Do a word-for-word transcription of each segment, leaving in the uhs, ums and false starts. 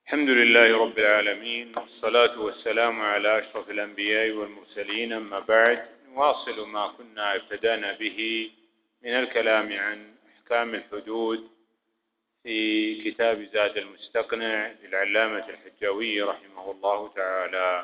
الحمد لله رب العالمين، والصلاة والسلام على أشرف الأنبياء والمرسلين. أما بعد، نواصل ما كنا ابتدأنا به من الكلام عن أحكام الحدود في كتاب زاد المستقنع للعلامة الحجاوي رحمه الله تعالى.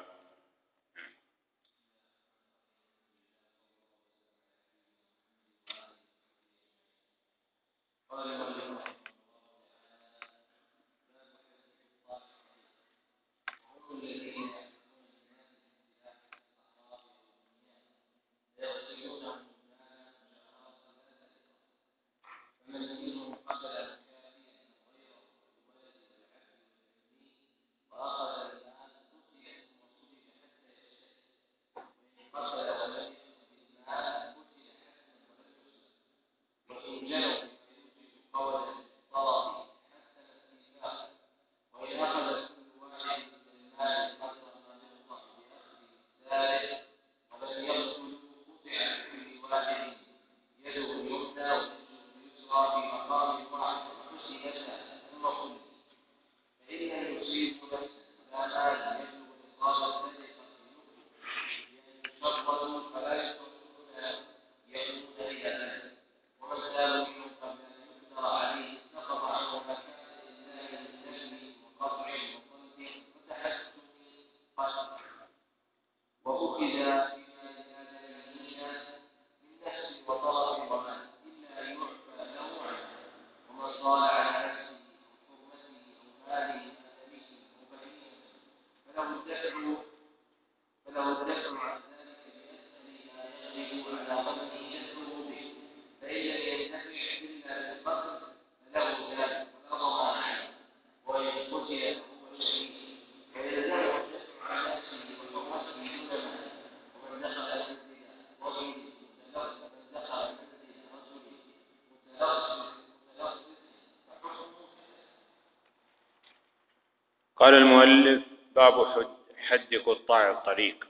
قال المؤلف: باب حد قطاع الطريق.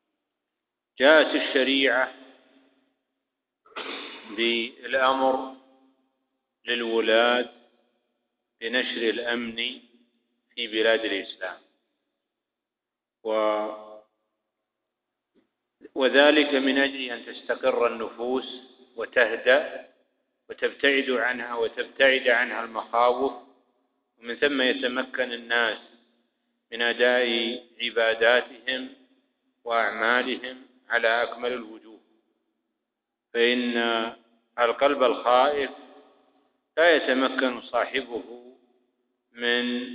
جاءت الشريعة بالأمر للولاة بنشر الأمن في بلاد الإسلام، و وذلك من أجل أن تستقر النفوس وتهدأ وتبتعد عنها وتبتعد عنها المخاوف، ومن ثم يتمكن الناس من أداء عباداتهم وأعمالهم على أكمل الوجوه. فإن القلب الخائف لا يتمكن صاحبه من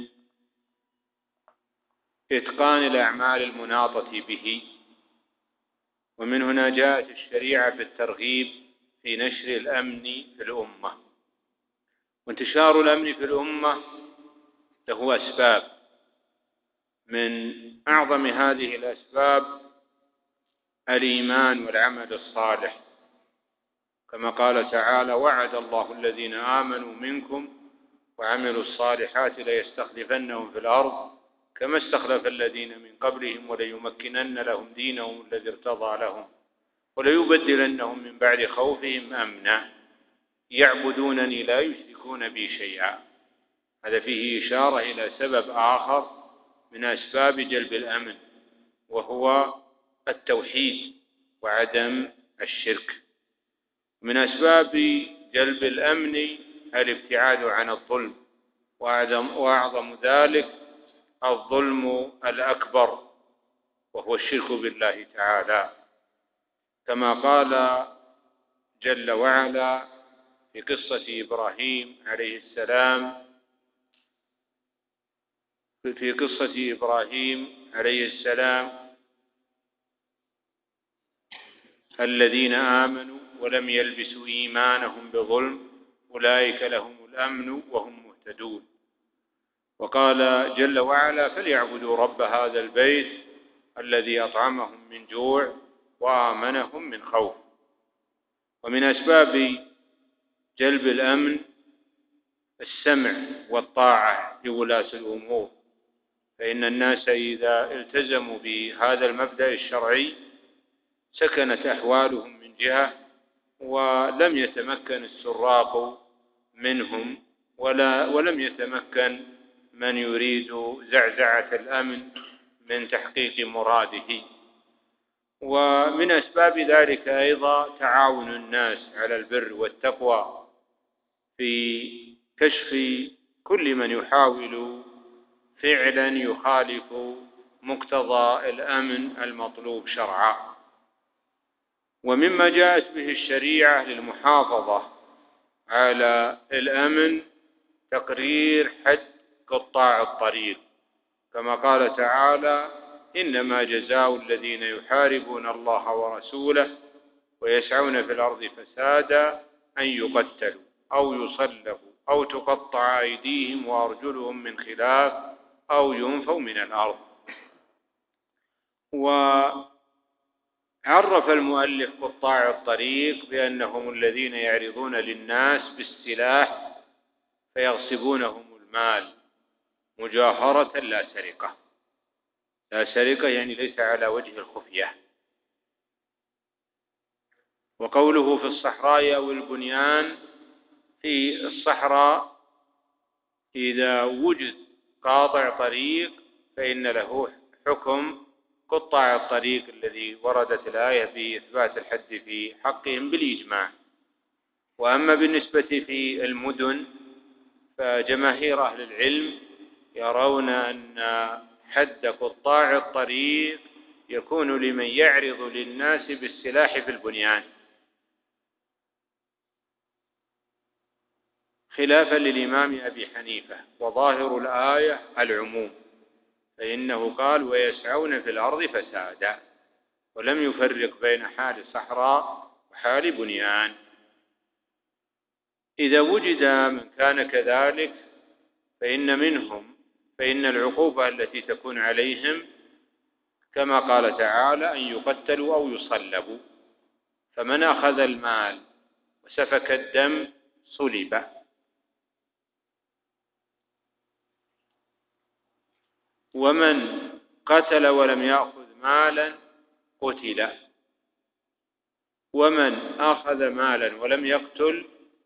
إتقان الأعمال المناطة به. ومن هنا جاءت الشريعة بالترغيب في نشر الأمن في الأمة. وانتشار الأمن في الأمة له أسباب، من أعظم هذه الأسباب الإيمان والعمل الصالح، كما قال تعالى: وعد الله الذين آمنوا منكم وعملوا الصالحات ليستخلفنهم في الأرض كما استخلف الذين من قبلهم وليمكنن لهم دينهم الذي ارتضى لهم وليبدلنهم من بعد خوفهم أمنا يعبدونني لا يشركون بي شيئا. هذا فيه إشارة إلى سبب آخر من أسباب جلب الأمن، وهو التوحيد وعدم الشرك. من أسباب جلب الأمن الابتعاد عن الظلم، وأعظم ذلك الظلم الأكبر وهو الشرك بالله تعالى، كما قال جل وعلا في قصة إبراهيم عليه السلام في قصة إبراهيم عليه السلام: الذين آمنوا ولم يلبسوا إيمانهم بظلم أولئك لهم الأمن وهم مهتدون. وقال جل وعلا: فليعبدوا رب هذا البيت الذي أطعمهم من جوع وآمنهم من خوف. ومن أسباب جلب الأمن السمع والطاعة لولاة الأمور، فإن الناس إذا التزموا بهذا المبدأ الشرعي سكنت أحوالهم من جهة، ولم يتمكن السراق منهم ولا ولم يتمكن من يريد زعزعة الأمن من تحقيق مراده. ومن أسباب ذلك أيضا تعاون الناس على البر والتقوى في كشف كل من يحاول فعلا يخالف مقتضى الأمن المطلوب شرعا. ومما جاءت به الشريعة للمحافظة على الأمن تقرير حد قطاع الطريق، كما قال تعالى: إنما جزاء الذين يحاربون الله ورسوله ويسعون في الأرض فسادا أن يقتلوا أو يصلبوا أو تقطع أيديهم وأرجلهم من خلاف أو ينفوا من الأرض. وعرف المؤلف قطاع الطريق بأنهم الذين يعرضون للناس بالسلاح فيغصبونهم المال مجاهرة لا سرقة. لا سرقة يعني ليس على وجه الخفية. وقوله في الصحراء أو البنيان، في الصحراء إذا وجد قاطع طريق فإن له حكم قطاع الطريق الذي وردت الآية بإثبات الحد في حقهم بالإجماع. وأما بالنسبة في المدن فجماهير أهل العلم يرون أن حد قطاع الطريق يكون لمن يعرض للناس بالسلاح في البنيان، خلافا للإمام أبي حنيفة، وظاهر الآية العموم، فإنه قال: ويسعون في الأرض فسادا، ولم يفرق بين حال صحراء وحال بنيان. إذا وجد من كان كذلك فإن منهم فإن العقوبة التي تكون عليهم كما قال تعالى: أن يقتلوا أو يصلبوا. فمن أخذ المال وسفك الدم صلب، ومن قتل ولم يأخذ مالا قتل، ومن أخذ مالا ولم يقتل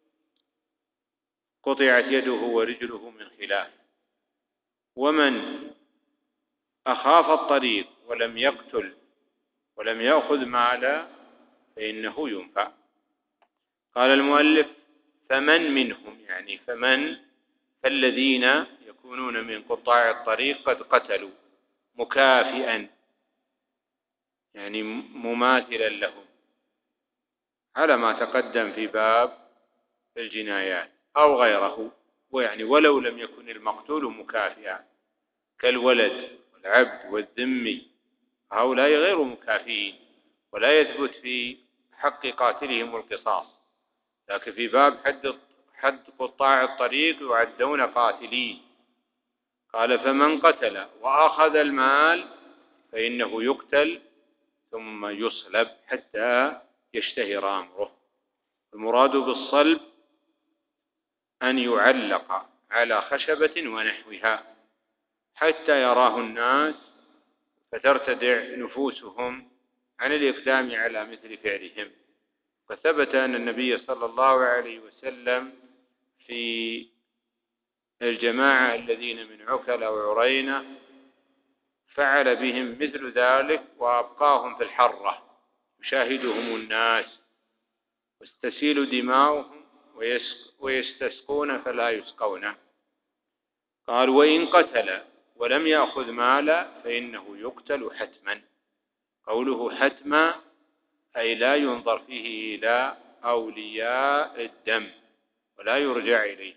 قطعت يده ورجله من خلاف، ومن أخاف الطريق ولم يقتل ولم يأخذ مالا فإنه ينفع. قال المؤلف: فمن منهم، يعني فمن فالذين يكونون من قطاع الطريق قد قتلوا مكافئا، يعني مماثلا لهم على ما تقدم في باب الجنايات، أو غيره، ويعني ولو لم يكن المقتول مكافئا كالولد والعبد والذمي، هؤلاء غير مكافئين ولا يثبت في حق قاتلهم القصاص، لكن في باب حد حد قطاع الطريق يعدون قاتلين. قال: فمن قتل وأخذ المال فإنه يقتل ثم يصلب حتى يشتهر أمره. المراد بالصلب أن يعلق على خشبة ونحوها حتى يراه الناس فترتدع نفوسهم عن الإقدام على مثل فعلهم. وثبت أن النبي صلى الله عليه وسلم في الجماعة الذين من عكل وعرينة فعل بهم مثل ذلك وأبقاهم في الحرة يشاهدهم الناس واستسيل دماؤهم ويستسقون فلا يسقون. قال: وإن قتل ولم يأخذ مالا فإنه يقتل حتما. قوله حتما أي لا ينظر فيه إلى أولياء الدم ولا يرجع إليهم.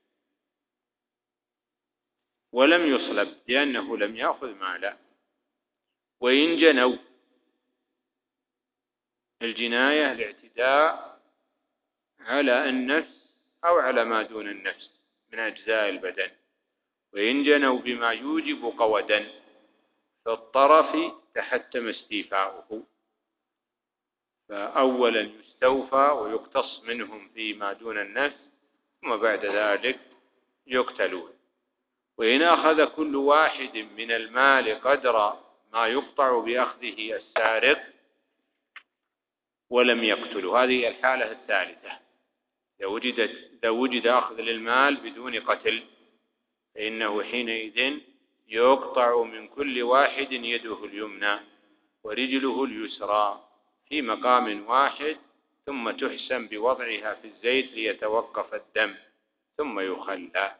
ولم يصلب لأنه لم يأخذ مالا. وإن جنوا، الجناية الاعتداء على النفس أو على ما دون النفس من أجزاء البدن. وإن جنوا بما يوجب قودا في الطرف تحتم استيفاؤه، فأولا يستوفى ويقتص منهم فيما دون النفس ثم بعد ذلك يقتلون. وإن أخذ كل واحد من المال قدر ما يقطع بأخذه السارق ولم يقتله، هذه الحالة الثالثة. إذا وجد إذا وجد أخذ للمال بدون قتل فإنه حينئذ يقطع من كل واحد يده اليمنى ورجله اليسرى في مقام واحد، ثم تحسن بوضعها في الزيت ليتوقف الدم ثم يخلى.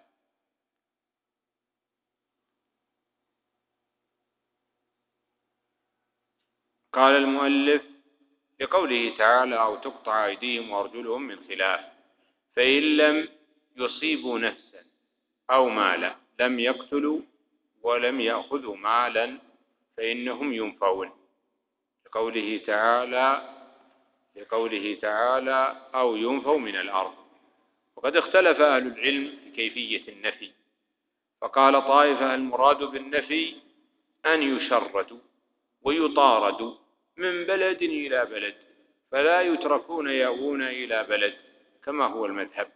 قال المؤلف بقوله تعالى أو تقطع أيديهم وأرجلهم من خلاف، فإن لم يصيبوا نفسا أو مالا لم يقتلوا ولم يأخذوا مالا فإنهم ينفون، لقوله تعالى لقوله تعالى أو ينفوا من الأرض. وقد اختلف أهل العلم في كيفية النفي، فقال طائفة المراد بالنفي أن يشردوا ويطاردوا من بلد إلى بلد فلا يتركون يأوون إلى بلد كما هو المذهب،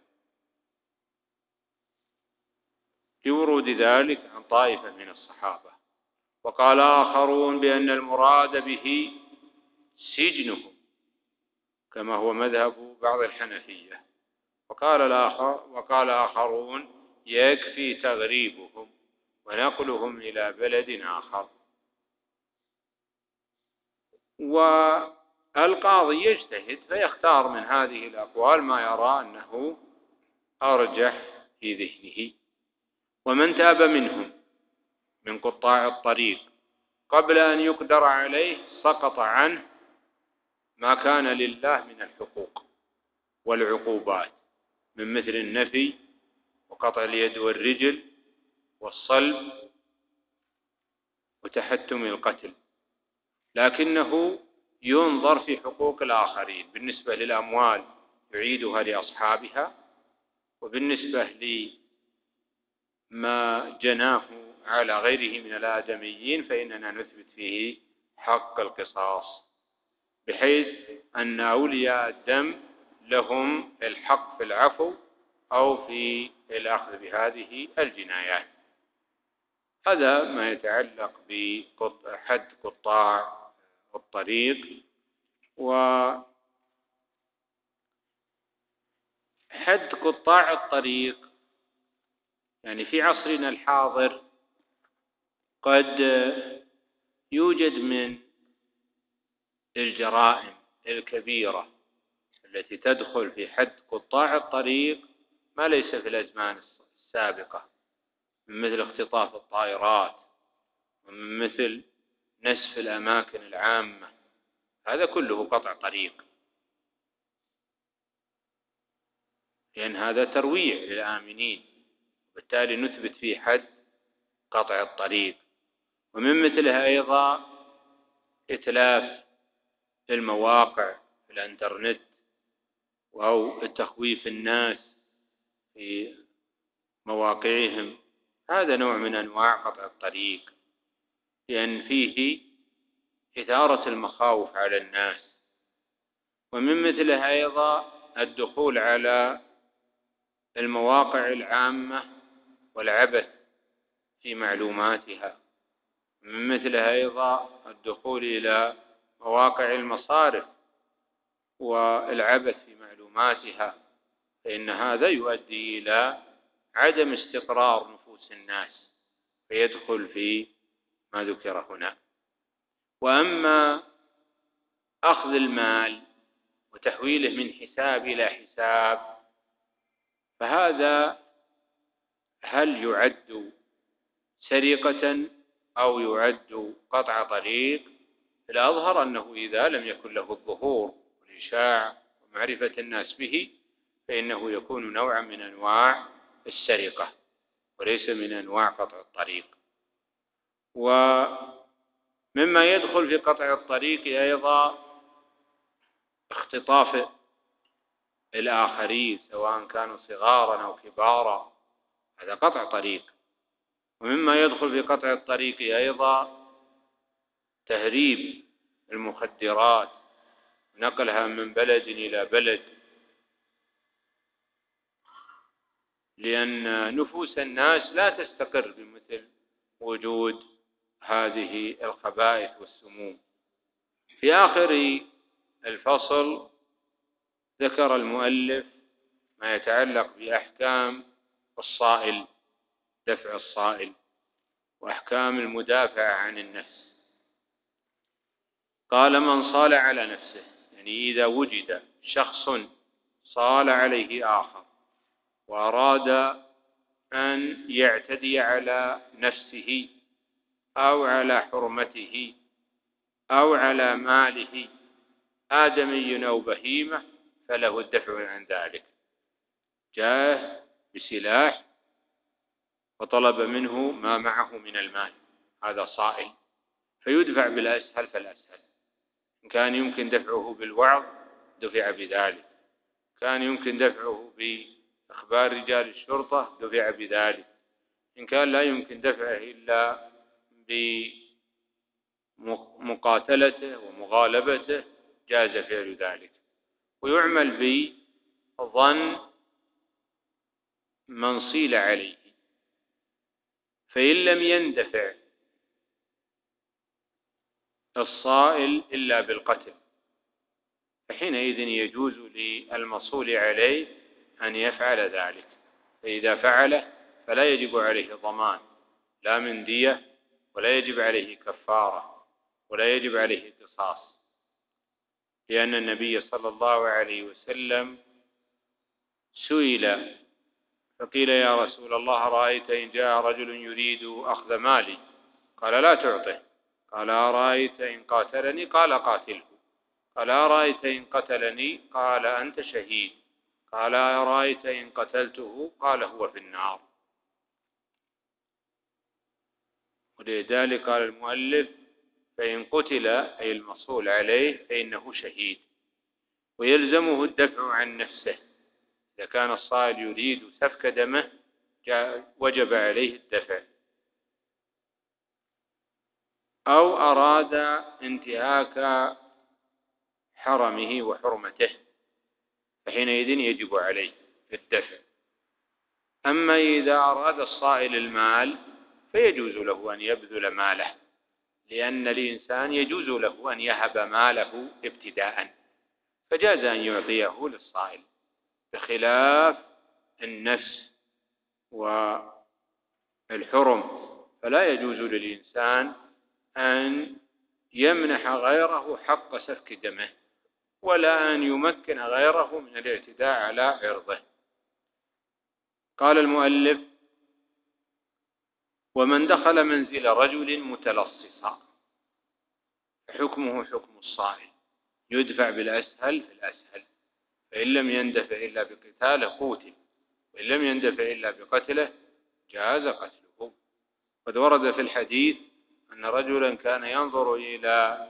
لورود ذلك عن طائفة من الصحابة. وقال آخرون بأن المراد به سجنهم كما هو مذهب بعض الحنفية. وقال الآخر وقال آخرون يكفي تغريبهم ونقلهم إلى بلد آخر. والقاضي يجتهد فيختار من هذه الأقوال ما يرى أنه أرجح في ذهنه. ومن تاب منهم من قطاع الطريق قبل أن يقدر عليه سقط عنه ما كان لله من الحقوق والعقوبات من مثل النفي وقطع اليد والرجل والصلب وتحتم القتل، لكنه ينظر في حقوق الآخرين. بالنسبة للأموال يعيدها لأصحابها، وبالنسبة لما جناه على غيره من الآدميين فإننا نثبت فيه حق القصاص، بحيث أن أولياء الدم لهم الحق في العفو أو في الأخذ بهذه الجنايات. هذا ما يتعلق بحد قطاع الطريق. وحد قطاع الطريق يعني في عصرنا الحاضر قد يوجد من الجرائم الكبيرة التي تدخل في حد قطاع الطريق ما ليس في الأزمان السابقة، من مثل اختطاف الطائرات ومن مثل نسف الأماكن العامة، هذا كله قطع طريق، لأن هذا ترويع للآمنين، وبالتالي نثبت فيه حد قطع الطريق. ومن مثلها أيضا إتلاف المواقع في الإنترنت أو التخويف الناس في مواقعهم، هذا نوع من أنواع قطع الطريق، لأن فيه إثارة المخاوف على الناس. ومن مثلها أيضا الدخول على المواقع العامة والعبث في معلوماتها. من مثلها أيضا الدخول إلى مواقع المصارف والعبث في معلوماتها، فإن هذا يؤدي إلى عدم استقرار نفوس الناس فيدخل في ما ذكر هنا. وأما أخذ المال وتحويله من حساب إلى حساب فهذا هل يعد سرقة أو يعد قطع طريق؟ الأظهر أنه إذا لم يكن له الظهور والإشاعة ومعرفة الناس به فإنه يكون نوعا من أنواع السرقة وليس من أنواع قطع الطريق. ومما يدخل في قطع الطريق أيضا اختطاف الآخرين سواء كانوا صغارا أو كبارا، هذا قطع طريق. ومما يدخل في قطع الطريق أيضا تهريب المخدرات ونقلها من بلد إلى بلد، لأن نفوس الناس لا تستقر بمثل وجود هذه الخبائث والسموم. في آخر الفصل ذكر المؤلف ما يتعلق بأحكام الصائل دفع الصائل وأحكام المدافعة عن النفس. قال من صال على نفسه، يعني إذا وجد شخص صال عليه آخر وأراد أن يعتدي على نفسه أو على حرمته أو على ماله آدمي أو بهيمة، فله الدفع عن ذلك. جاء بسلاح وطلب منه ما معه من المال، هذا صائل، فيدفع بالأسهل فالأسهل. إن كان يمكن دفعه بالوعظ دفع بذلك، كان يمكن دفعه بإخبار رجال الشرطة دفع بذلك، إن كان لا يمكن دفعه إلا بمقاتلته ومغالبته جاز فعل ذلك. ويعمل بظن من صيل عليه، فإن لم يندفع الصائل إلا بالقتل فحينئذ يجوز للمصول عليه أن يفعل ذلك. فإذا فعله فلا يجب عليه ضمان لا من دية، ولا يجب عليه كفارة، ولا يجب عليه قصاص، لأن النبي صلى الله عليه وسلم سئل فقيل يا رسول الله رأيت إن جاء رجل يريد أخذ مالي؟ قال لا تعطه. قال أرأيت إن قاتلني؟ قال قاتله. قال أرأيت إن قتلني؟ قال أنت شهيد. قال أرأيت إن قتلته؟ قال هو في النار. ولذلك قال المؤلف فإن قتل أي المصول عليه فإنه شهيد، ويلزمه الدفع عن نفسه. إذا كان الصائل يريد سفك دمه وجب عليه الدفع، أو أراد انتهاك حرمه وحرمته فحينئذ يجب عليه الدفع. أما إذا أراد الصائل المال فيجوز له أن يبذل ماله، لأن الإنسان يجوز له أن يهب ماله ابتداء، فجاز أن يعطيه للصائل، بخلاف النفس والحرم فلا يجوز للإنسان أن يمنح غيره حق سفك دمه، ولا أن يمكن غيره من الاعتداء على عرضه. قال المؤلف ومن دخل منزل رجل متلصصا حكمه حكم الصائل، يدفع بالأسهل في الأسهل، فإن لم يندفع إلا بقتاله قوتل، وإن لم يندفع إلا بقتله جاز قتله. قد ورد في الحديث أن رجلا كان ينظر إلى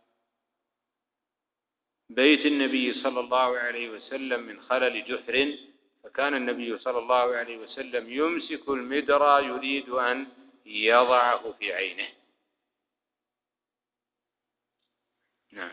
بيت النبي صلى الله عليه وسلم من خلل جحر، فكان النبي صلى الله عليه وسلم يمسك المدرى يريد أن يضعه في عينه. نعم.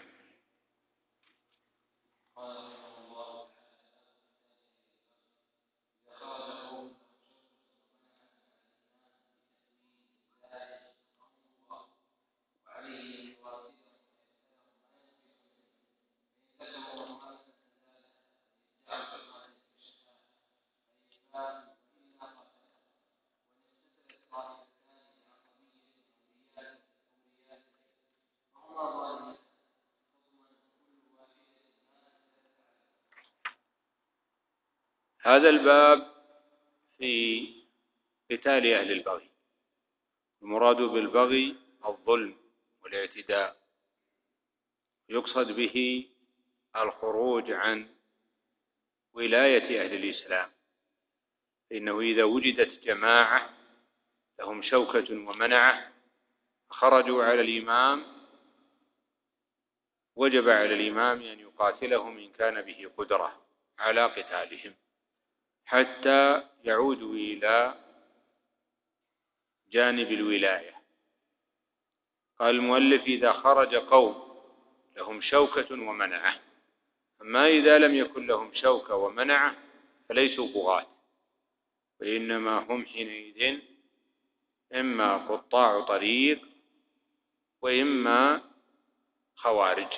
هذا الباب في قتال أهل البغي. المراد بالبغي الظلم والاعتداء، يقصد به الخروج عن ولاية أهل الإسلام، إنه إذا وجدت جماعة لهم شوكة ومنعة خرجوا على الإمام وجب على الإمام أن يقاتلهم إن كان به قدرة على قتالهم حتى يعودوا إلى جانب الولاية. قال المؤلف إذا خرج قوم لهم شوكة ومنعة، أما إذا لم يكن لهم شوكة ومنعة فليسوا بغاة، وإنما هم حينئذ إما قطاع طريق وإما خوارج.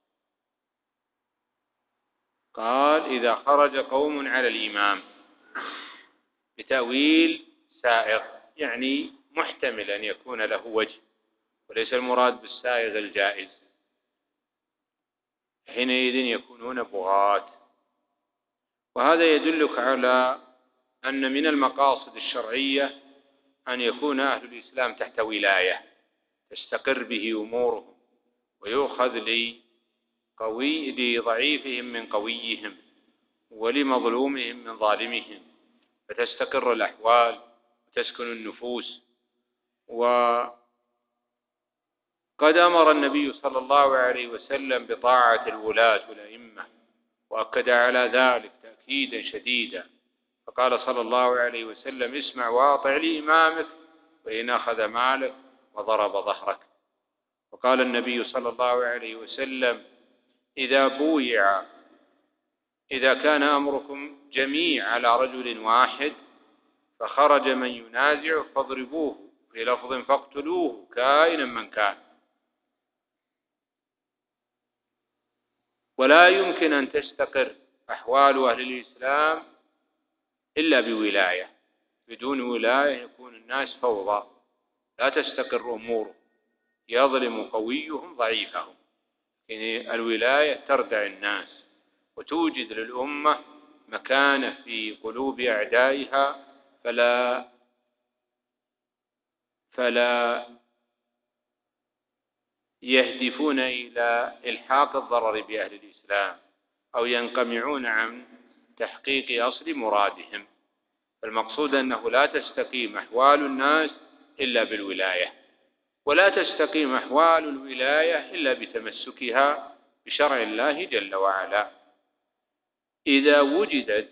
قال إذا خرج قوم على الإمام بتأويل سائغ، يعني محتمل أن يكون له وجه، وليس المراد بالسائغ الجائز، حينئذ يكونون بغاة. وهذا يدلك على أن من المقاصد الشرعية أن يكون أهل الإسلام تحت ولاية تستقر به أمورهم، ويؤخذ لقوي لضعيفهم من قويهم، ولمظلومهم من ظالمهم، فتستقر الأحوال وتسكن النفوس. وقد أمر النبي صلى الله عليه وسلم بطاعة الولاة والأئمة، وأكد على ذلك تأكيدا شديدا، فقال صلى الله عليه وسلم: اسمع واطع لإمامك وإن أخذ مالك وضرب ظهرك. وقال النبي صلى الله عليه وسلم: إذا بويع إذا كان أمركم جميع على رجل واحد فخرج من ينازعه فاضربوه، في لفظ فاقتلوه كائنا من كان. ولا يمكن أن تستقر أحوال أهل الإسلام إلا بولاية، بدون ولاية يكون الناس فوضى، لا تستقر أمورهم، يظلم قويهم ضعيفهم. يعني الولاية تردع الناس وتوجد للأمة مكانة في قلوب أعدائها، فلا فلا يهدفون إلى إلحاق الضرر بأهل الإسلام أو ينقمعون عن تحقيق أصل مرادهم. المقصود أنه لا تستقيم أحوال الناس إلا بالولاية، ولا تستقيم أحوال الولاية إلا بتمسكها بشرع الله جل وعلا. إذا وجدت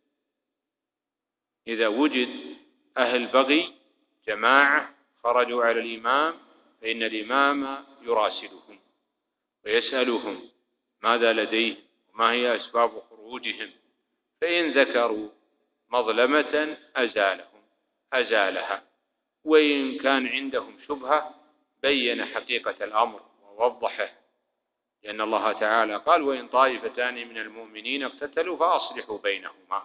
إذا وجد أهل بغي جماعة خرجوا على الإمام، فإن الإمام يراسلهم ويسألهم ماذا لديهم وما هي أسباب خروجهم، فإن ذكروا مظلمة أزالهم أزالها، وإن كان عندهم شبهة بين حقيقة الأمر ووضحه، لأن الله تعالى قال: وإن طائفتان من المؤمنين اقتتلوا فأصلحوا بينهما.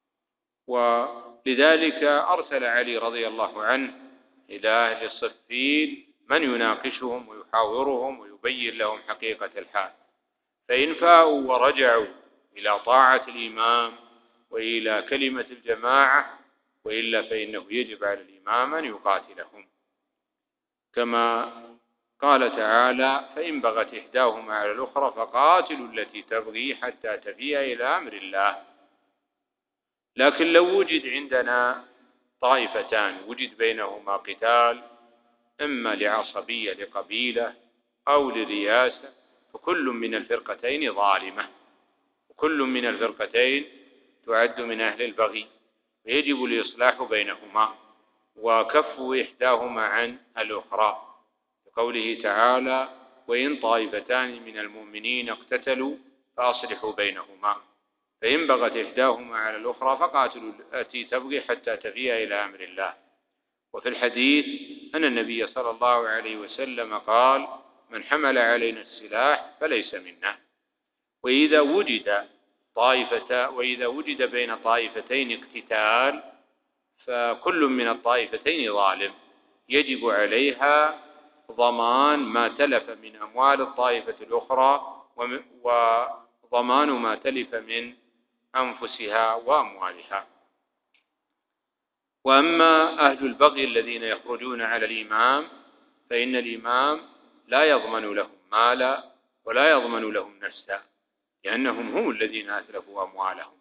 ولذلك أرسل علي رضي الله عنه إلى أهل الصفين من يناقشهم ويحاورهم ويبين لهم حقيقة الحال، فإن فاءوا ورجعوا إلى طاعة الإمام وإلى كلمة الجماعة، وإلا فإنه يجب على الإمام أن يقاتلهم، كما قال تعالى: فإن بغت إحداهما على الأخرى فقاتلوا التي تبغي حتى تفيء إلى أمر الله. لكن لو وجد عندنا طائفتان وجد بينهما قتال، إما لعصبية لقبيلة أو لرياسة، فكل من الفرقتين ظالمة، وكل من الفرقتين تعد من أهل البغي، ويجب الإصلاح بينهما وكف إحداهما عن الأخرى، بقوله تعالى: وإن طائفتان من المؤمنين اقتتلوا فأصلحوا بينهما، فإن بغت إحداهما على الأخرى فقاتلوا التي تبغي حتى تفيء إلى أمر الله. وفي الحديث أن النبي صلى الله عليه وسلم قال: من حمل علينا السلاح فليس منا. وإذا وجد طائفة وإذا وجد بين طائفتين اقتتال، فكل من الطائفتين ظالم، يجب عليها ضمان ما تلف من أموال الطائفة الأخرى وضمان ما تلف من أنفسها وأموالها. وأما أهل البغي الذين يخرجون على الإمام، فإن الإمام لا يضمن لهم مالا ولا يضمن لهم نفسا، لأنهم هم الذين أتلفوا أموالهم.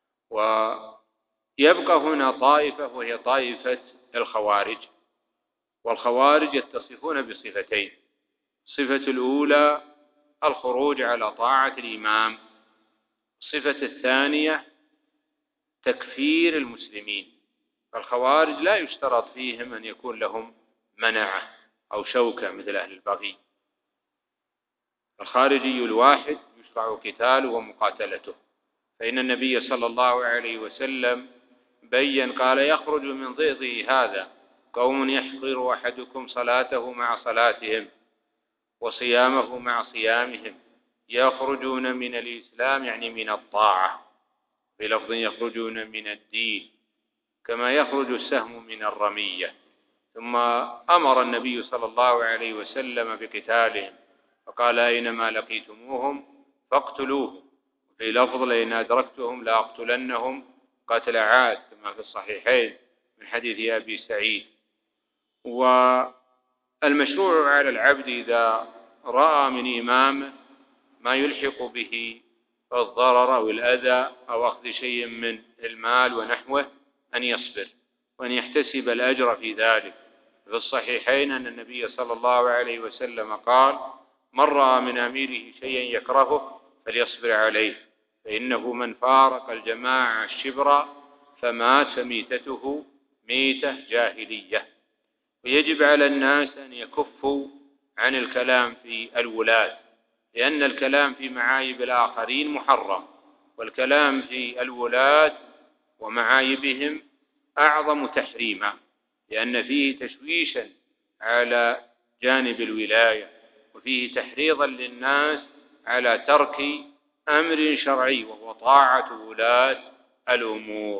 ويبقى هنا طائفة وهي طائفة الخوارج، والخوارج يتصفون بصفتين: الصفة الأولى الخروج على طاعة الإمام، الصفة الثانية تكفير المسلمين. فالخوارج لا يشترط فيهم أن يكون لهم منعة أو شوكة مثل أهل البغي. الخارجي الواحد يشرع قتاله ومقاتلته، فإن النبي صلى الله عليه وسلم بين قال: يخرج من ضئضه هذا قوم يحقر أحدكم صلاته مع صلاتهم وصيامه مع صيامهم، يخرجون من الإسلام يعني من الطاعة، بلفظ يخرجون من الدين، كما يخرج السهم من الرمية، ثم أمر النبي صلى الله عليه وسلم بقتالهم، فقال أينما لقيتموهم فاقتلوهم، وفي لفظ لئن أدركتهم لأقتلنهم قتل عاد كما في الصحيحين من حديث أبي سعيد. والمشروع على العبد إذا رأى من إمامه ما يلحق به الضرر أو الأذى أو أخذ شيء من المال ونحوه أن يصبر وأن يحتسب الأجر في ذلك. في الصحيحين أن النبي صلى الله عليه وسلم قال: من رأى من أميره شيئا يكرهه فليصبر عليه، فإنه من فارق الجماعة الشبر فمات ميتته ميتة جاهلية. ويجب على الناس أن يكفوا عن الكلام في الولاة، لأن الكلام في معايب الآخرين محرم، والكلام في الولاة ومعايبهم أعظم تحريما، لأن فيه تشويشا على جانب الولاية، وفيه تحريضا للناس على ترك أمر شرعي وهو طاعة ولاة الأمور.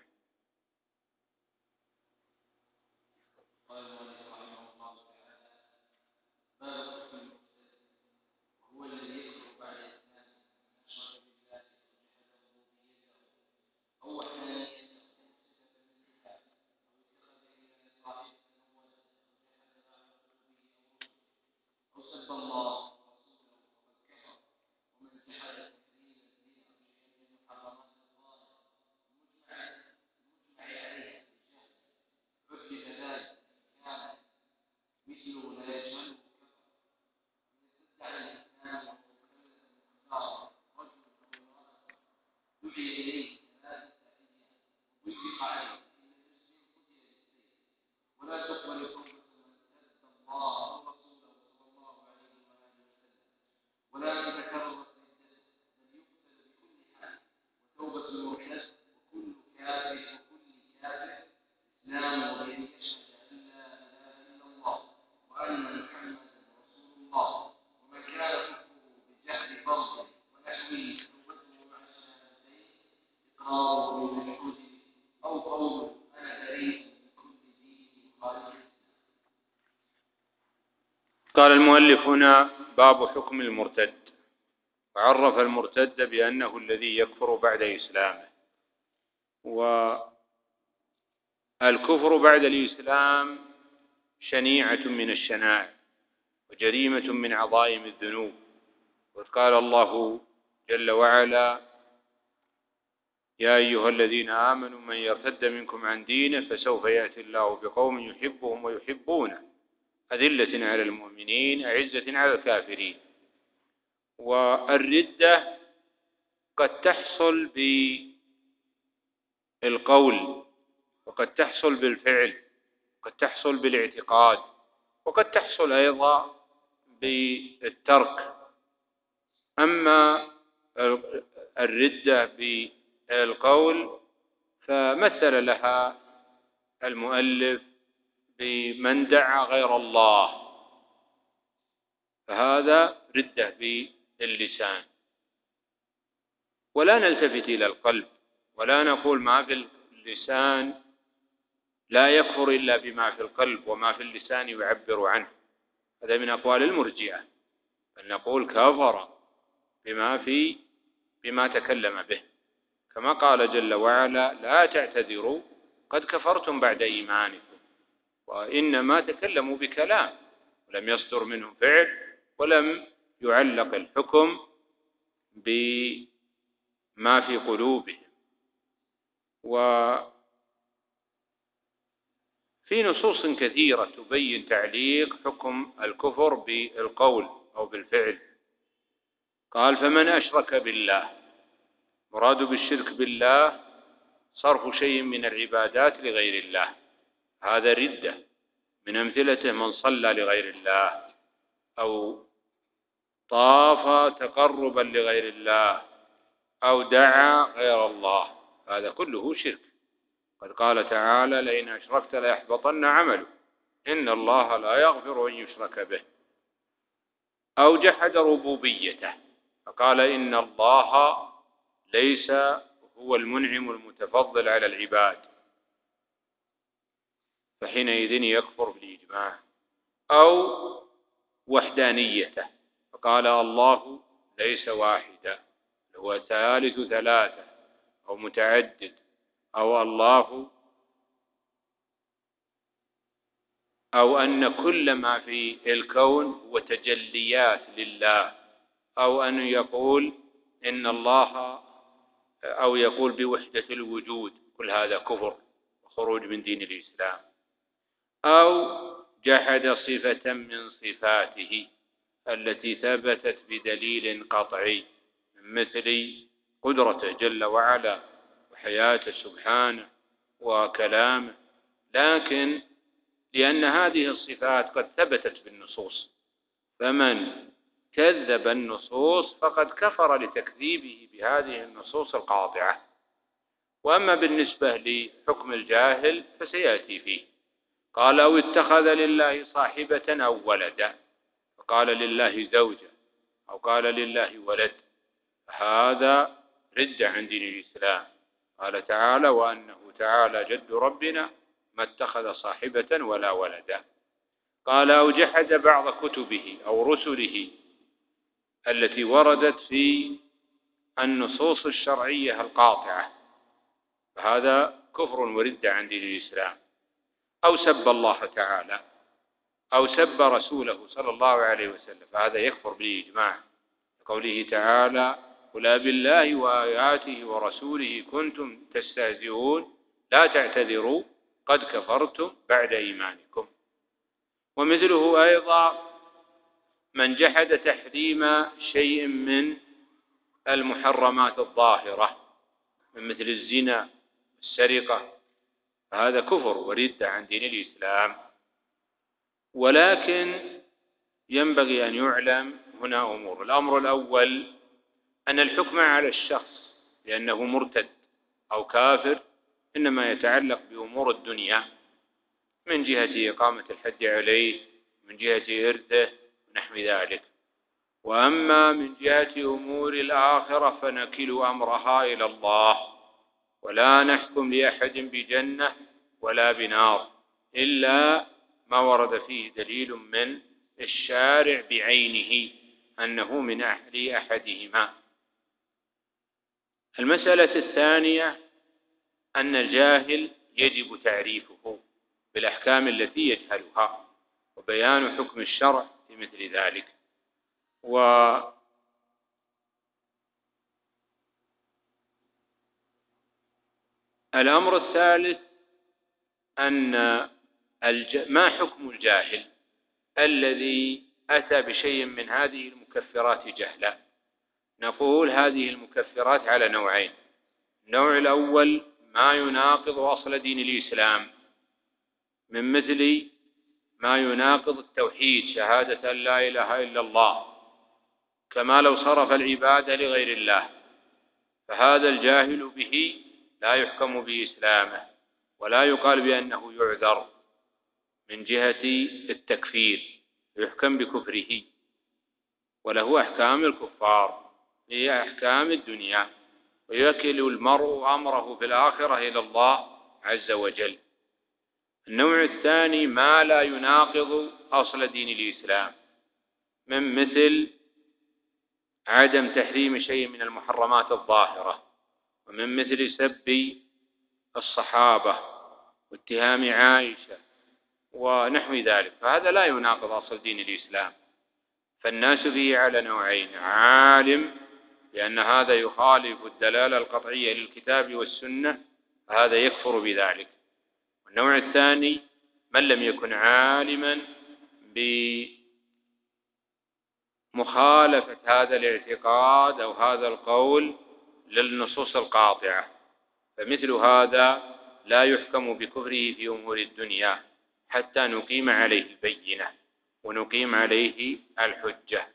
قال المؤلف هنا: باب حكم المرتد. وعرف المرتد بأنه الذي يكفر بعد إسلامه. والكفر بعد الإسلام شنيعة من الشنائع وجريمة من عظائم الذنوب. وقال الله جل وعلا: يا أيها الذين آمنوا من يرتد منكم عن دينه فسوف يأتي الله بقوم يحبهم ويحبونه أذلة على المؤمنين أعزة على الكافرين. والردة قد تحصل بالقول، وقد تحصل بالفعل، وقد تحصل بالاعتقاد، وقد تحصل أيضا بالترك. أما الردة بالقول فمثل لها المؤلف بمن دعا غير الله، فهذا ردة باللسان. ولا نلتفت إلى القلب، ولا نقول ما في اللسان لا يكفر إلا بما في القلب، وما في اللسان يعبر عنه. هذا من أقوال المرجئة، بل نقول كفر بما في بما تكلم به، كما قال جل وعلا: لا تعتذروا قد كفرتم بعد إيمانكم. وإنما تكلموا بكلام ولم يصدر منهم فعل، ولم يعلق الحكم بما في قلوبهم. وفي نصوص كثيرة تبين تعليق حكم الكفر بالقول أو بالفعل. قال: فمن أشرك بالله. مراد بالشرك بالله صرف شيء من العبادات لغير الله، هذا ردة. من أمثلته من صلى لغير الله، أو طاف تقربا لغير الله، أو دعا غير الله، هذا كله شرك. قد قال تعالى: لئن أشركت ليحبطن عمله إن الله لا يغفر أن يشرك به. أو جحد ربوبيته، فقال: إن الله ليس هو المنعم المتفضل على العباد. فحينئذ يكفر بالإجماع. أو وحدانيته، فقال الله ليس واحدا، هو ثالث ثلاثة أو متعدد، أو الله أو أن كل ما في الكون هو تجليات لله، أو أن يقول إن الله، أو يقول بوحدة الوجود. كل هذا كفر وخروج من دين الإسلام. أو جحد صفة من صفاته التي ثبتت بدليل قطعي، مثل قدرته جل وعلا وحياته سبحانه وكلامه، لكن لأن هذه الصفات قد ثبتت بالنصوص، فمن كذب النصوص فقد كفر لتكذيبه بهذه النصوص القاطعة. وأما بالنسبة لحكم الجاهل فسيأتي فيه. قال أو اتخذ لله صاحبة أو ولدا، فقال لله زوجة أو قال لله ولد، هذا ردة عن دين الإسلام. قال تعالى وأنه تعالى جد ربنا ما اتخذ صاحبة ولا ولدا. قال أو جحد بعض كتبه أو رسله التي وردت في النصوص الشرعية القاطعة، فهذا كفر وردة عن دين الإسلام. أو سب الله تعالى أو سب رسوله صلى الله عليه وسلم، فهذا يكفر بالإجماع، قوله تعالى قل بالله وآياته ورسوله كنتم تستهزئون لا تعتذروا قد كفرتم بعد إيمانكم. ومثله أيضا من جحد تحريم شيء من المحرمات الظاهرة، من مثل الزنا السرقة، هذا كفر وردة عن دين الإسلام. ولكن ينبغي أن يعلم هنا أمور. الأمر الأول أن الحكم على الشخص لأنه مرتد أو كافر إنما يتعلق بأمور الدنيا، من جهة إقامة الحد عليه، من جهة إرثه ونحو ذلك. وأما من جهة أمور الآخرة فنكل أمرها إلى الله، ولا نحكم لأحد بجنة ولا بنار إلا ما ورد فيه دليل من الشارع بعينه أنه من أهل أحدهما. المسألة الثانية أن الجاهل يجب تعريفه بالأحكام التي يجهلها وبيان حكم الشرع في مثل ذلك. والأمر الثالث أن الج... ما حكم الجاهل الذي أتى بشيء من هذه المكفرات جهلا. نقول هذه المكفرات على نوعين. النوع الأول ما يناقض أصل دين الإسلام، من مثل ما يناقض التوحيد شهادة أن لا إله إلا الله، كما لو صرف العبادة لغير الله، فهذا الجاهل به لا يحكم بإسلامه ولا يقال بأنه يعذر من جهة التكفير، يحكم بكفره وله أحكام الكفار هي أحكام الدنيا، ويكل المرء أمره في الآخرة إلى الله عز وجل. النوع الثاني ما لا يناقض أصل دين الإسلام، من مثل عدم تحريم شيء من المحرمات الظاهرة، ومن مثل سب الصحابة واتهام عائشة ونحو ذلك، فهذا لا يناقض أصل دين الإسلام. فالناس فيه على نوعين: عالم لأن هذا يخالف الدلالة القطعية للكتاب والسنة، فهذا يكفر بذلك. والنوع الثاني من لم يكن عالما بمخالفة هذا الاعتقاد أو هذا القول للنصوص القاطعة، فمثل هذا لا يحكم بكفره في أمور الدنيا حتى نقيم عليه البينة ونقيم عليه الحجة.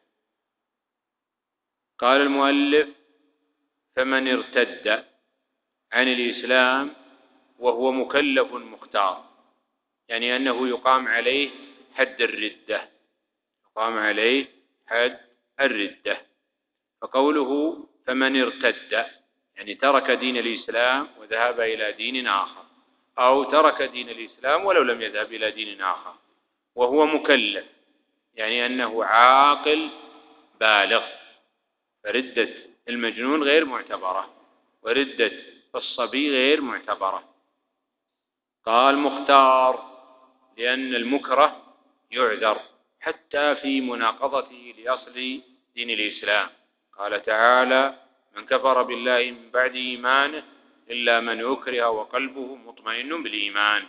قال المؤلف: فمن ارتد عن الإسلام وهو مكلف مختار، يعني أنه يقام عليه حد الردة، يقام عليه حد الردة. فقوله فمن ارتد يعني ترك دين الإسلام وذهب إلى دين آخر، أو ترك دين الإسلام ولو لم يذهب إلى دين آخر، وهو مكلف، يعني أنه عاقل بالغ. فردة المجنون غير معتبرة، وردة الصبي غير معتبرة. قال مختار، لأن المكره يعذر حتى في مناقضته لأصل دين الإسلام. قال تعالى: من كفر بالله من بعد إيمانه إلا من أكره وقلبه مطمئن بالإيمان.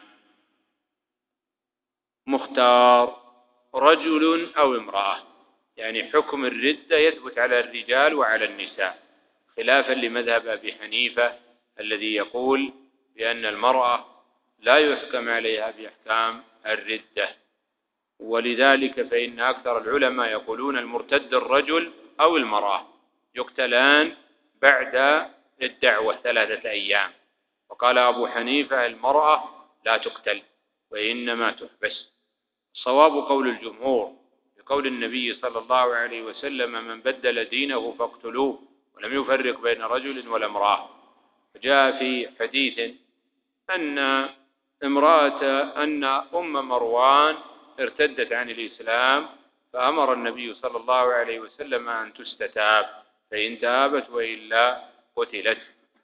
مختار رجل أو امرأة، يعني حكم الردة يثبت على الرجال وعلى النساء، خلافا لمذهب أبي حنيفة الذي يقول بأن المرأة لا يحكم عليها بأحكام الردة. ولذلك فإن أكثر العلماء يقولون المرتد الرجل أو المرأة، يقتلان بعد الدعوة ثلاثة أيام. وقال أبو حنيفة المرأة لا تقتل وإنما تحبس. صواب قول الجمهور بقول النبي صلى الله عليه وسلم: من بدل دينه فاقتلوه، ولم يفرق بين رجل ولا امرأة. جاء في حديث أن امرأة أن أم مروان ارتدت عن الإسلام، فأمر النبي صلى الله عليه وسلم أن تستتاب، فإن تابت وإلا قتلت.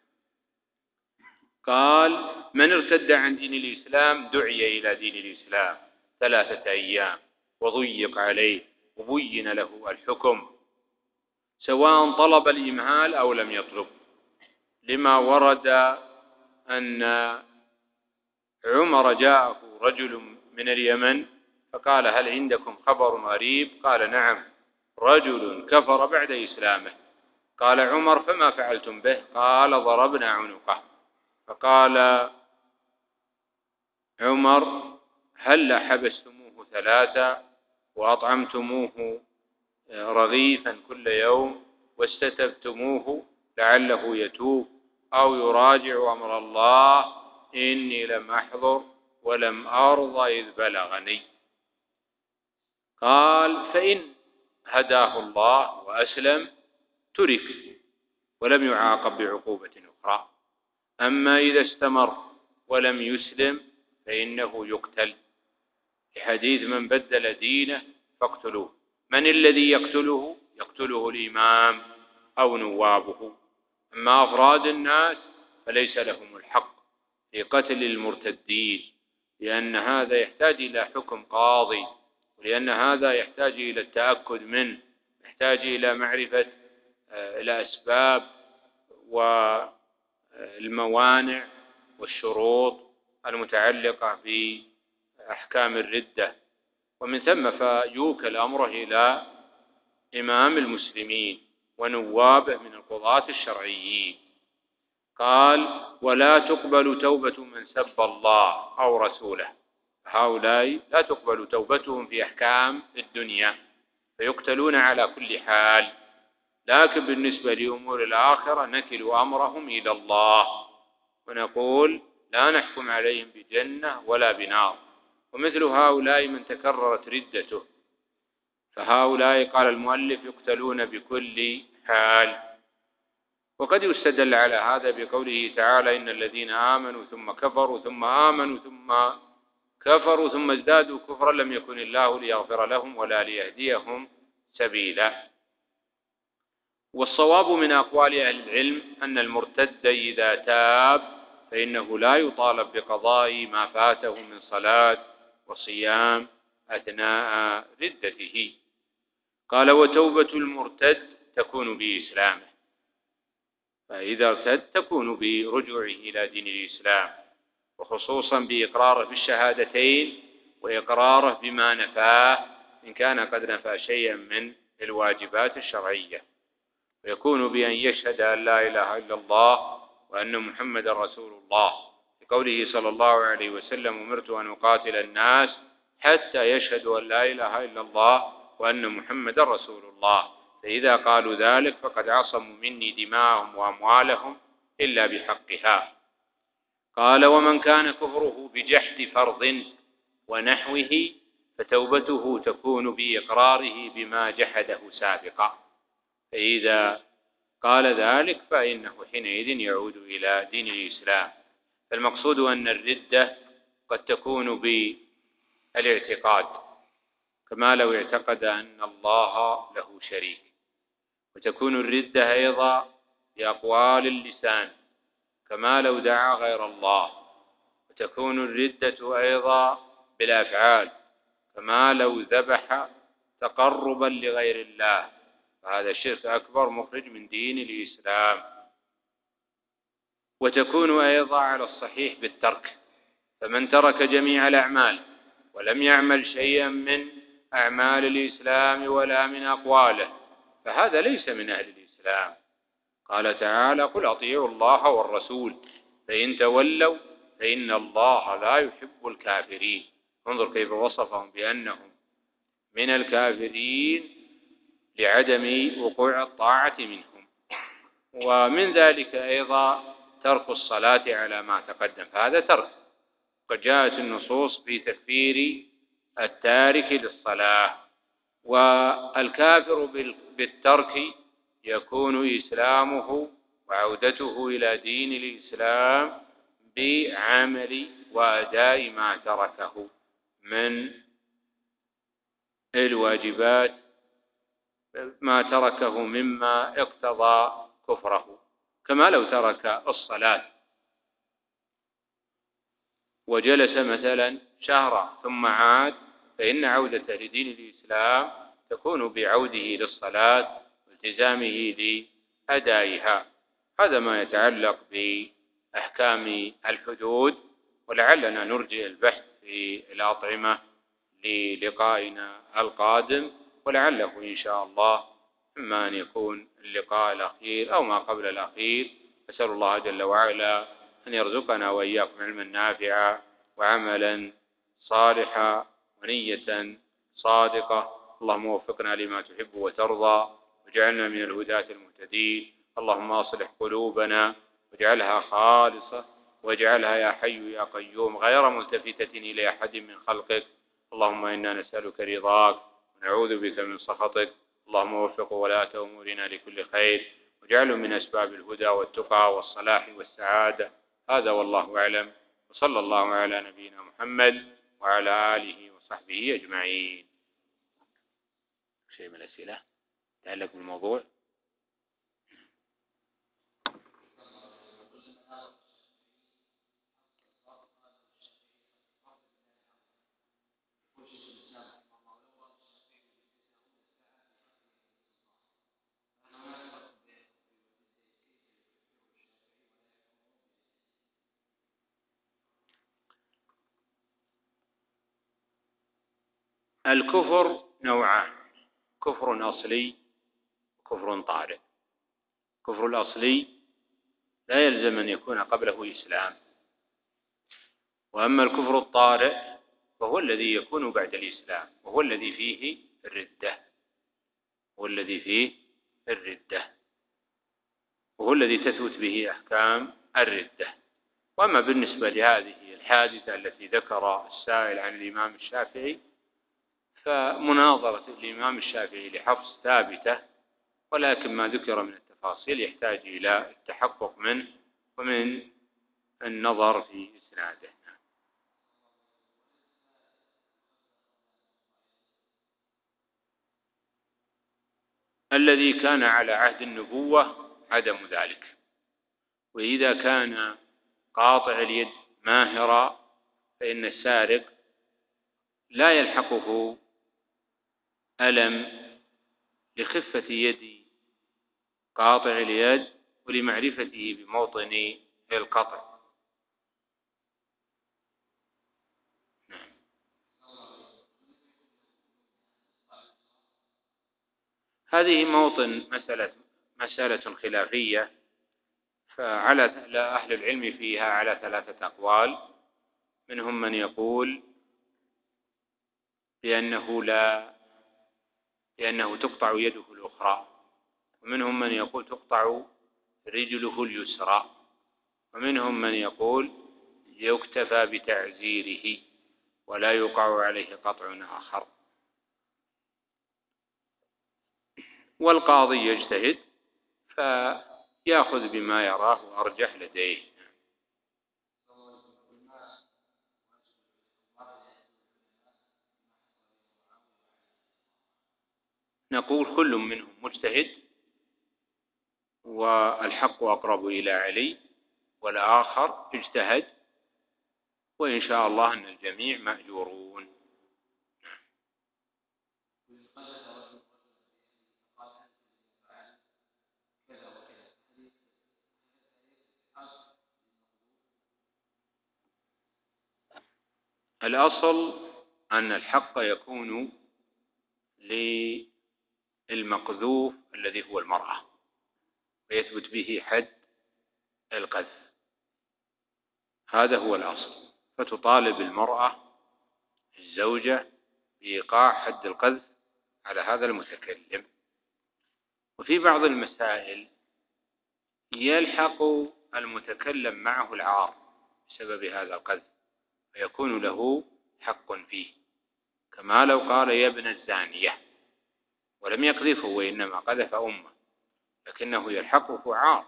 قال: من ارتد عن دين الإسلام دعي إلى دين الإسلام ثلاثة أيام وضيق عليه وبين له الحكم، سواء طلب الإمهال أو لم يطلب، لما ورد أن عمر جاءه رجل من اليمن فقال: هل عندكم خبر غريب؟ قال: نعم، رجل كفر بعد إسلامه. قال عمر: فما فعلتم به؟ قال: ضربنا عنقه. فقال عمر: هل حبستموه ثلاثة وأطعمتموه رغيفا كل يوم واستتبتموه لعله يتوب أو يراجع أمر الله؟ إني لم أحضر ولم أرضى إذ بلغني. قال: فإن هداه الله وأسلم ترك ولم يعاقب بعقوبة أخرى، أما إذا استمر ولم يسلم فإنه يقتل، لحديث من بدل دينه فاقتلوه. من الذي يقتله؟ يقتله الإمام أو نوابه. أما أفراد الناس فليس لهم الحق في قتل المرتدين، لأن هذا يحتاج إلى حكم قاضي، ولأن هذا يحتاج إلى التأكد منه، يحتاج إلى معرفة الأسباب والموانع والشروط المتعلقة بأحكام الردة. ومن ثم فيوكل أمره إلى إمام المسلمين ونوابه من القضاة الشرعيين. قال: ولا تقبل توبة من سب الله أو رسوله. هؤلاء لا تقبل توبتهم في أحكام الدنيا، فيقتلون على كل حال، لكن بالنسبة لأمور الآخرة نكل أمرهم إلى الله ونقول لا نحكم عليهم بجنة ولا بنار. ومثل هؤلاء من تكررت ردته، فهؤلاء قال المؤلف يقتلون بكل حال. وقد يستدل على هذا بقوله تعالى: إن الذين آمنوا ثم كفروا ثم آمنوا ثم كفروا ثم ازدادوا كفرا لم يكن الله ليغفر لهم ولا ليهديهم سبيلا. والصواب من أقوال أهل العلم أن المرتد إذا تاب فإنه لا يطالب بقضاء ما فاته من صلاة وصيام أثناء ردته. قال: وتوبة المرتد تكون بإسلامه، فإذا ارتد تكون برجوعه إلى دين الإسلام، وخصوصا بإقراره بالشهادتين وإقراره بما نفاه إن كان قد نفى شيئا من الواجبات الشرعية، ويكون بأن يشهد أن لا إله إلا الله وأن محمد رسول الله، لقوله صلى الله عليه وسلم: أمرت أن أقاتل الناس حتى يشهدوا أن لا إله إلا الله وأن محمد رسول الله، فإذا قالوا ذلك فقد عصموا مني دماءهم وأموالهم إلا بحقها. قال: ومن كان كفره بجحد فرض ونحوه فتوبته تكون بإقراره بما جحده سابقا، فإذا قال ذلك فإنه حينئذ يعود إلى دين الإسلام. فالمقصود أن الردة قد تكون بالاعتقاد، كما لو اعتقد أن الله له شريك، وتكون الردة أيضا بأقوال اللسان، كما لو دعا غير الله، وتكون الردة أيضا بالأفعال، كما لو ذبح تقربا لغير الله، فهذا شرك أكبر مخرج من دين الإسلام. وتكون أيضا على الصحيح بالترك، فمن ترك جميع الأعمال ولم يعمل شيئا من أعمال الإسلام ولا من أقواله فهذا ليس من أهل الإسلام. قال تعالى: قل أطيعوا الله والرسول فإن تولوا فإن الله لا يحب الكافرين. انظر كيف وصفهم بأنهم من الكافرين لعدم وقوع الطاعة منهم. ومن ذلك أيضا ترك الصلاة على ما تقدم، فهذا ترك، قد جاءت النصوص في تكفير التارك للصلاة. والكافر بالترك يكون إسلامه وعودته إلى دين الإسلام بعمل وأداء ما تركه من الواجبات، ما تركه مما اقتضى كفره، كما لو ترك الصلاة وجلس مثلا شهرا ثم عاد، فإن عودة لدين الإسلام تكون بعوده للصلاة والتزامه لأدائها. هذا ما يتعلق بأحكام الحدود، ولعلنا نرجع البحث في الأطعمة للقائنا القادم، ولعله إن شاء الله إما أن يكون اللقاء الأخير أو ما قبل الأخير. أسأل الله جل وعلا أن يرزقنا وإياكم علما نافعا وعملا صالحا ونية صادقة. اللهم وفقنا لما تحب وترضى، واجعلنا من الهداة المهتدين. اللهم أصلح قلوبنا واجعلها خالصة، واجعلها يا حي يا قيوم غير ملتفتة إلى أحد من خلقك. اللهم إنا نسألك رضاك ونعوذ بك من سخطك. اللهم وفق ولاة أمورنا لكل خير، واجعله من أسباب الهدى والتقى والصلاح والسعادة. هذا والله أعلم، وصلى الله على نبينا محمد وعلى آله وصحبه أجمعين. شيء من الأسئلة تعلق بالموضوع؟ الكفر نوعان: كفر أصلي وكفر طارئ. الكفر الأصلي لا يلزم أن يكون قبله إسلام، وأما الكفر الطارئ فهو الذي يكون بعد الإسلام، وهو الذي فيه الردة، هو الذي فيه الردة، وهو الذي تثبت به أحكام الردة. وأما بالنسبة لهذه الحادثة التي ذكر السائل عن الإمام الشافعي، فمناظرة الإمام الشافعي لحفص ثابتة، ولكن ما ذكر من التفاصيل يحتاج إلى التحقق منه ومن النظر في إسناده. الذي كان على عهد النبوة عدم ذلك، وإذا كان قاطع اليد ماهرا فإن السارق لا يلحقه ألم لخفة يد قاطع اليد ولمعرفته بموطن القطع. نعم. هذه موطن مسألة مسألة خلافية، فعلى أهل العلم فيها على ثلاثة أقوال. منهم من يقول بأنه لا لأنه تقطع يده الأخرى، ومنهم من يقول تقطع رجله اليسرى، ومنهم من يقول يكتفى بتعزيره ولا يقع عليه قطع آخر. والقاضي يجتهد فيأخذ بما يراه أرجح لديه. نقول كل منهم مجتهد والحق أقرب إلى علي، والآخر اجتهد، وإن شاء الله أن الجميع مأجورون. الأصل أن الحق يكون للمقذوف الذي هو المرأة، ويثبت به حد القذف، هذا هو الأصل. فتطالب المرأة الزوجة بإيقاع حد القذف على هذا المتكلم. وفي بعض المسائل يلحق المتكلم معه العار بسبب هذا القذف، فيكون له حق فيه، كما لو قال يا ابن الزانية ولم يقذفه وإنما قذف أمه، لكنه يلحقه عار،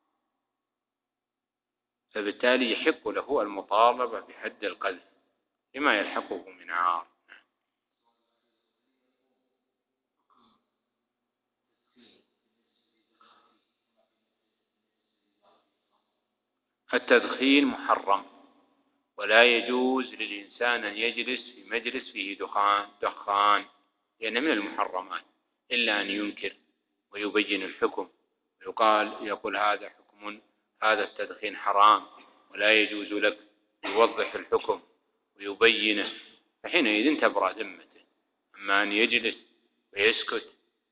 فبالتالي يحق له المطالبة بحد القذف لما يلحقه من عار. التدخين محرم، ولا يجوز للإنسان أن يجلس في مجلس فيه دخان دخان لأنه من المحرمات، إلا أن ينكر ويبين الحكم، يقال يقول هذا حكم، هذا التدخين حرام ولا يجوز لك، يوضح الحكم ويبينه، فحينئذ تبرأ ذمته. أما أن يجلس ويسكت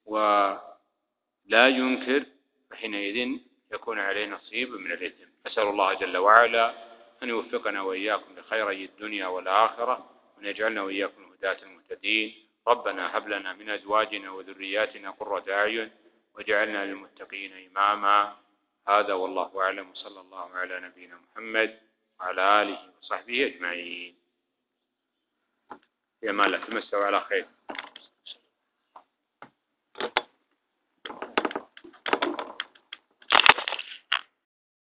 ولا ينكر فحينئذ يكون عليه نصيب من الإثم. أسأل الله جل وعلا أن يوفقنا وإياكم لخيري الدنيا والآخرة، وأن يجعلنا وإياكم الهداة المهتدين. ربنا هب لنا من أزواجنا وذرياتنا قرة أعين واجعلنا للمتقين إماما. هذا والله أعلم، وصلى الله على نبينا محمد وعلى آله وصحبه أجمعين. يا مالك تمسوا على خير.